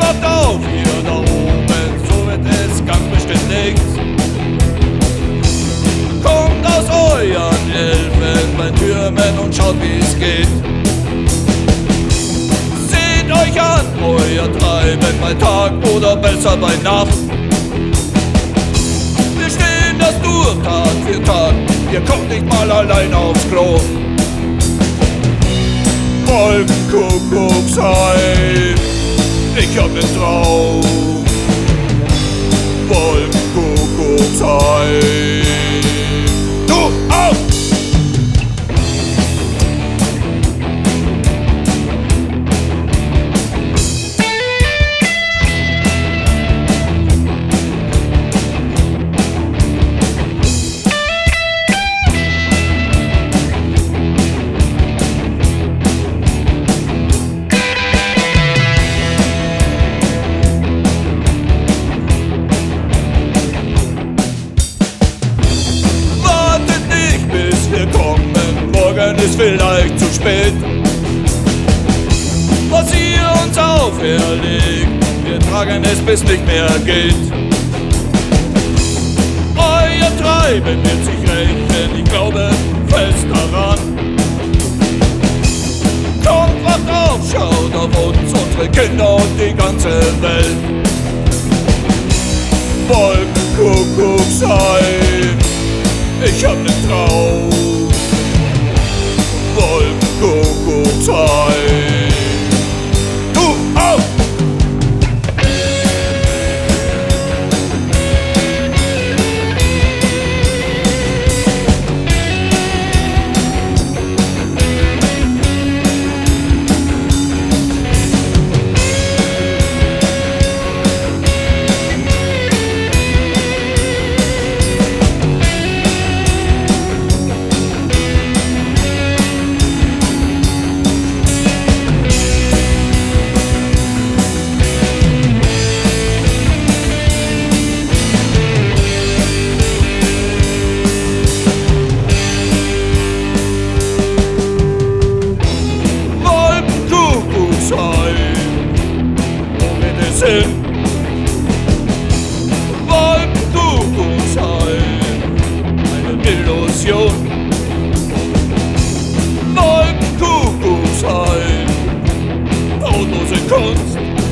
wacht auf, hier da oben, so wird es ganz bestimmt nichts. Kommt aus euren Elfen bei Türmen und schaut, wie's geht. Seht euch an, euer Treiben bei Tag oder besser bei Nacht. Wir stehen das durch Tag für Tag, ihr kommt nicht mal allein aufs Klo. Wolkenkuckucksheim, ich hab nen Traum. Wolkenkuckucksheim, du auch! Morgen ist vielleicht zu spät. Was ihr uns auferlegt, wir tragen es bis nicht mehr geht. Euer Treiben wird sich rächen, ich glaube fest daran. Kommt, wacht auf, schaut auf uns, unsere Kinder und die ganze Welt. Wolkenkuckucksheim, ich hab nen Traum. Wolkenkuckucksheim, du auch! Wo geht es hin? Wolkenkuckucksheim, eine Illusion. Wolkenkuckucksheim, baulose Kunst.